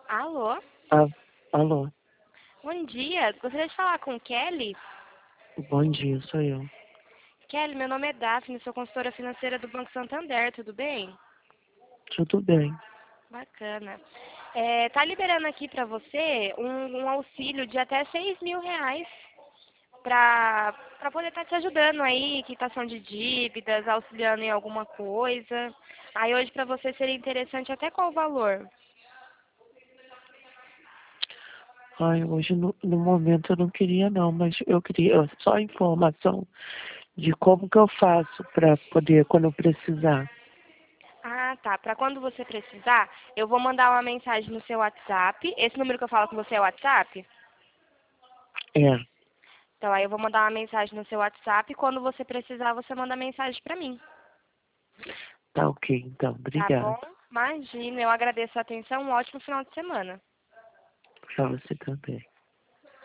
Alô? Ah, alô, Bom dia. Gostaria de falar com Kelly. bom dia, sou eu. Kelly, meu nome é Daphne, sou consultora financeira do Banco Santander, tudo bem? Tudo bem. Bacana. Tá liberando aqui para você um auxílio de até R$ 6.000 para poder estar te ajudando aí, quitação de dívidas, auxiliando em alguma coisa. Aí hoje para você seria interessante até qual o valor? Ai, hoje no momento eu não queria não, mas eu queria só informação de como que eu faço para poder, quando eu precisar. Ah, tá. Para quando você precisar, eu vou mandar uma mensagem no seu WhatsApp. Esse número que eu falo com você é o WhatsApp? É, Então aí eu vou mandar uma mensagem no seu WhatsApp e quando você precisar, você manda mensagem para mim. tá ok, então, Tá bom? obrigado. Imagina, eu agradeço a atenção. Um ótimo final de semana. Pra você também.